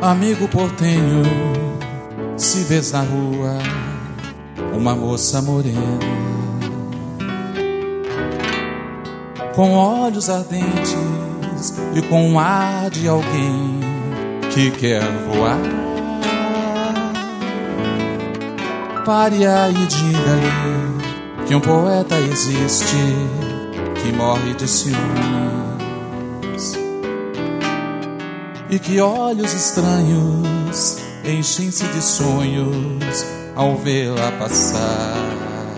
Amigo portenho, se vês na rua uma moça morena com olhos ardentes e com um ar de alguém que quer voar, pare aí e diga-lhe que um poeta existe que morre de ciúmes e que olhos estranhos enchem-se de sonhos ao vê-la passar.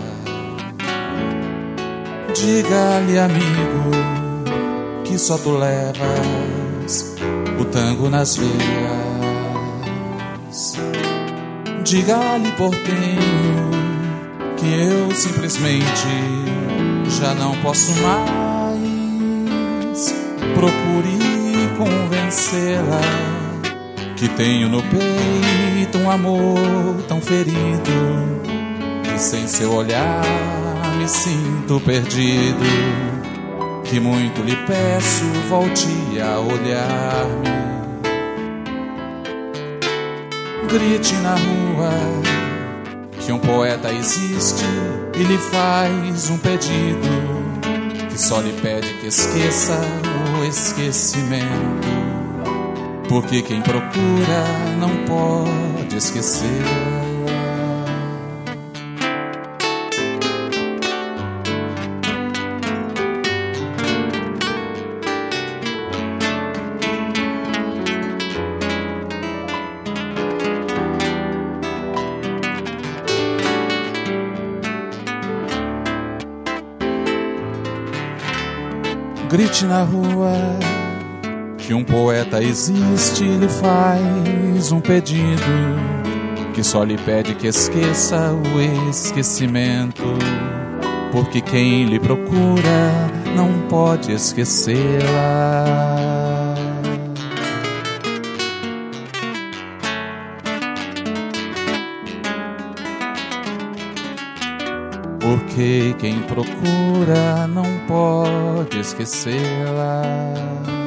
Diga-lhe, amigo, que só tu levas o tango nas veias. Diga-lhe, portenho, que eu simplesmente já não posso mais. Procure convencê-la que tenho no peito um amor tão ferido, que sem seu olhar me sinto perdido, que muito lhe peço, volte a olhar-me. Grite na rua que um poeta existe e lhe faz um pedido, que só lhe pede que esqueça o esquecimento, porque quem procura não pode esquecer. Grite na rua que um poeta existe e lhe faz um pedido, que só lhe pede que esqueça o esquecimento, porque quem lhe procura não pode esquecê-la. Porque quem procura não pode esquecê-la.